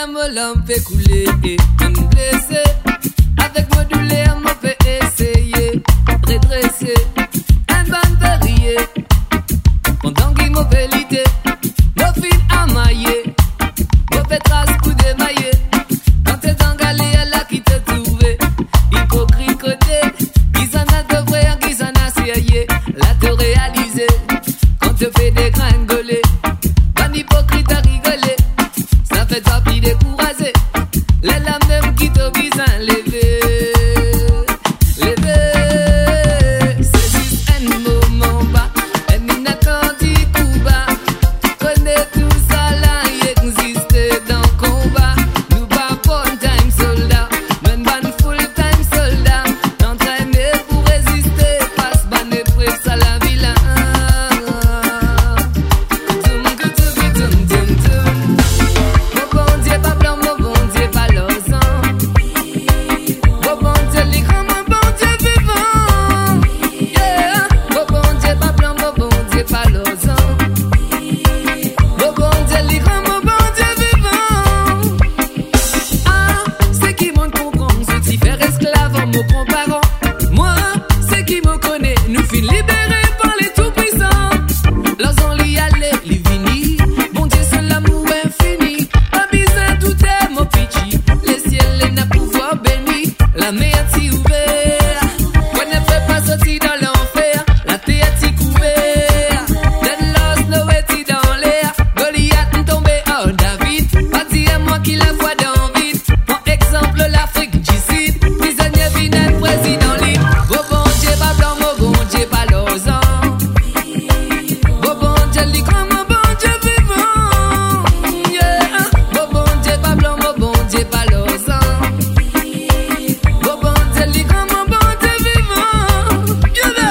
me l'en fait couler. Une blessée, avec modulaire, me fait essayer. Redresser, un ban verrier. Pendant qu'il me fait l'idée, me file à mailler. Me fait trace pour démailler. Quand t'es en galère, là qui te trouvé. Hypocrite côté, qui s'en a de vrai, qui s'en a sérieux. Là te réaliser, quand te fait des gringoler. Un hypocrite à rigoler, ça fait toi pis décourager. Les lames même qui te visent à lever. Lever, c'est juste un moment bas. Un inattendu coup bas. Connais tout ça là, y existe dans le combat. Nous pas full-time soldat, men ban full-time soldat. Entraîné pour résister, passe ban et presse à la villa. Moi, c'est qui me connaît, nous fin libérés par les tout-puissants. L'osons l'y aller, l'y vini. Bon Dieu, c'est l'amour infini. Pas besoin de douter, mon petit. Les ciels, les n'a pouvoir béni. La mer t'y ouvert. Qu'on ne peut pas sortir dans l'enfer. La terre t'y couvert. Dead lost, no way dans l'air. Goliath tombé, oh David. Pas dire moi qui la vois dans vide. Pour exemple, l'Afrique du Sud. Prisonnier vinel, président libre. Oh bon Dieu, pas blanc, oh bon Dieu, pas l'ozan. Oh bon Dieu, li comme oh bon Dieu vivant. Yeah. Oh bon Dieu, pas blanc, oh bon Dieu, pas l'ozan. Oh bon Dieu, li comme oh bon Dieu vivant. Yeah.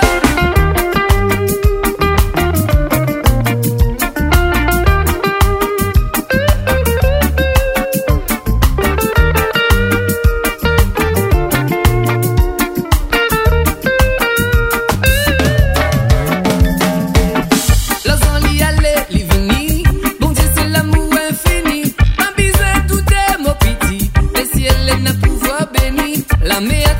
L'osons l'y aller, l'y venir. Bon Dieu, c'est l'amour infini. Pas besoin de douter, mon petit. Les ciels, les n'a pouvoir béni. La mer